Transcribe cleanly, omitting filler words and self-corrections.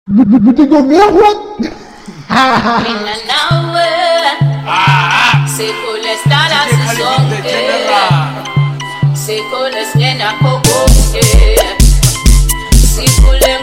Digo mierda. Mina nawe sikule stala sisonke sikule singena kokonke sikule